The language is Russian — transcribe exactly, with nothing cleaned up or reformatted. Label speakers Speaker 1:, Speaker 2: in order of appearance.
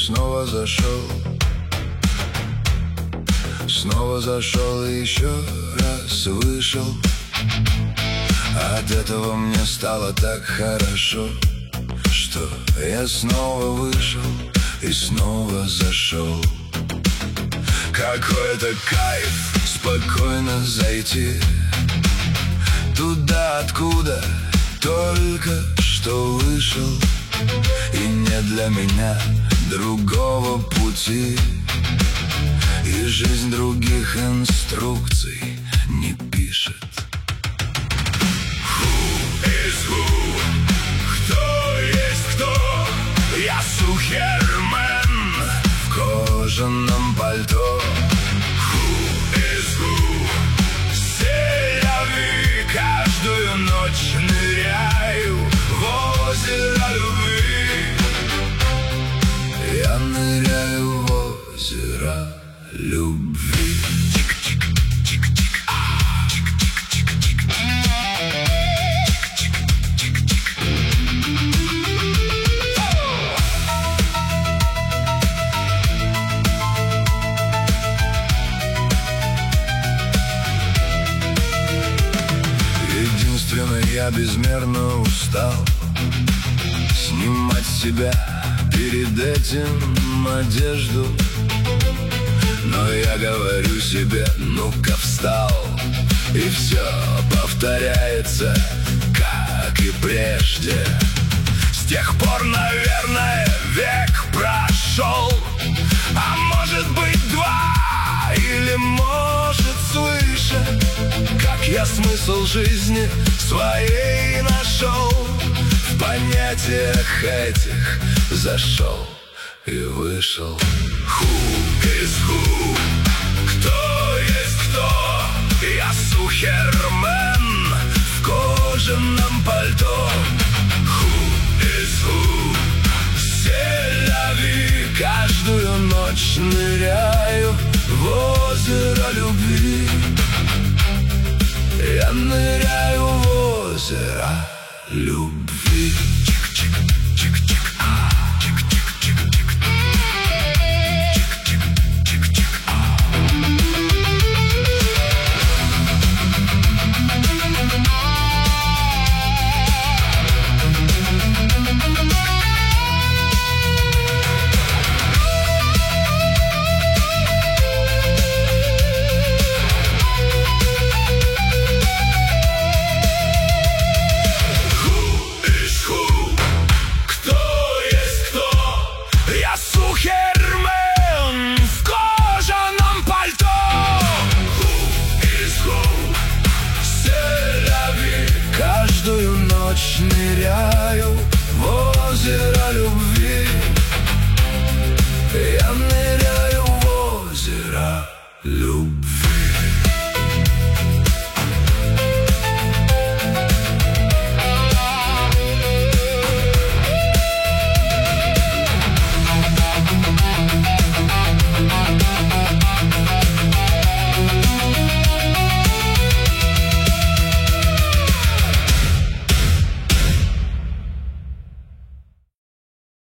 Speaker 1: снова зашел, снова зашел и еще раз вышел. От этого мне стало так хорошо, что я снова вышел и снова зашел. Какой-то кайф спокойно зайти туда, откуда только что вышел. И не для меня другого пути, и жизнь других инструкций не пишет. Who is who? Кто есть кто? Я Сухермен в кожаном пальто. Who is who? Селяви, каждую ночь ныряю в озеро любви. Я ныряю в озеро любви. Единственно, я безмерно устал снимать с себя перед этим одежду. Но я говорю себе: ну-ка встал, и все повторяется, как и прежде. С тех пор, наверное, век прошел, а может быть два, или может свыше. Как я смысл жизни своей нашел, в понятиях этих зашел и вышел. Who is who? Кто есть кто? Я Сухермен в кожаном пальто. Who is who? Селяви, каждую ночь ныряю в озеро любви. Я ныряю в озеро любви.